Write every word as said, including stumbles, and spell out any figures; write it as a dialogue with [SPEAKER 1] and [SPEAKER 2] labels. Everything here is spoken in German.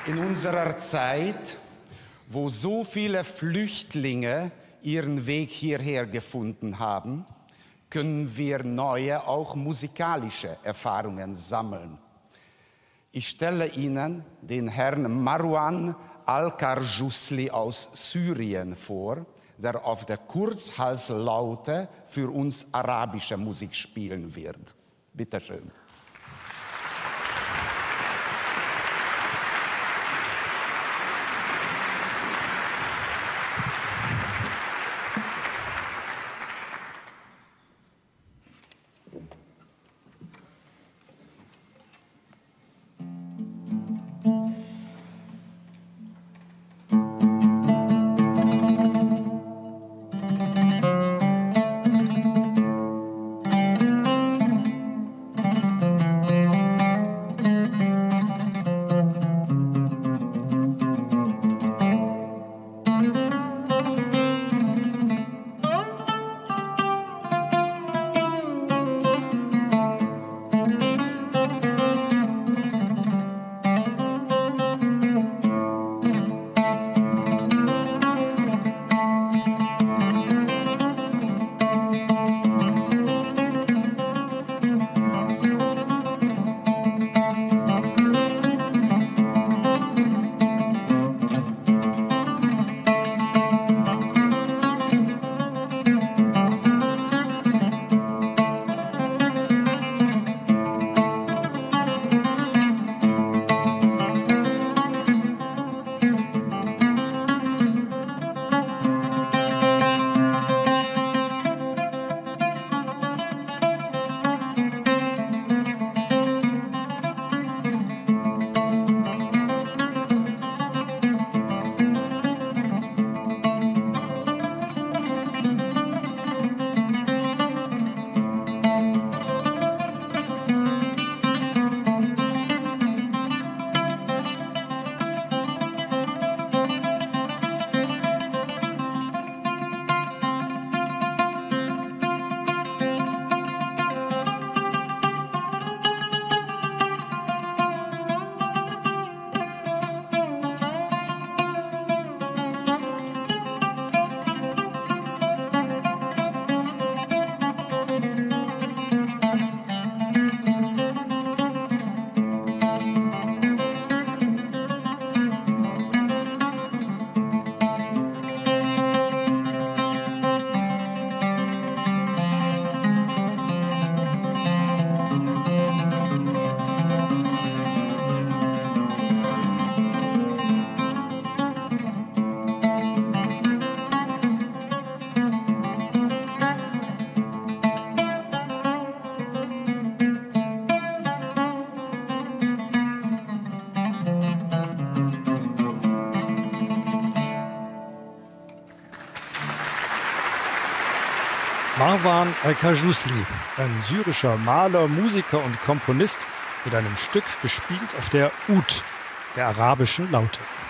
[SPEAKER 1] In unserer Zeit, wo so viele Flüchtlinge ihren Weg hierher gefunden haben, können wir neue, auch musikalische Erfahrungen sammeln. Ich stelle Ihnen den Herrn Marwan Al-Karjusli aus Syrien vor, der auf der Kurzhalslaute für uns arabische Musik spielen wird. Bitte schön.
[SPEAKER 2] Marwan Al-Karjusli, ein syrischer Maler, Musiker und Komponist, mit einem Stück gespielt auf der Ud, der arabischen Laute.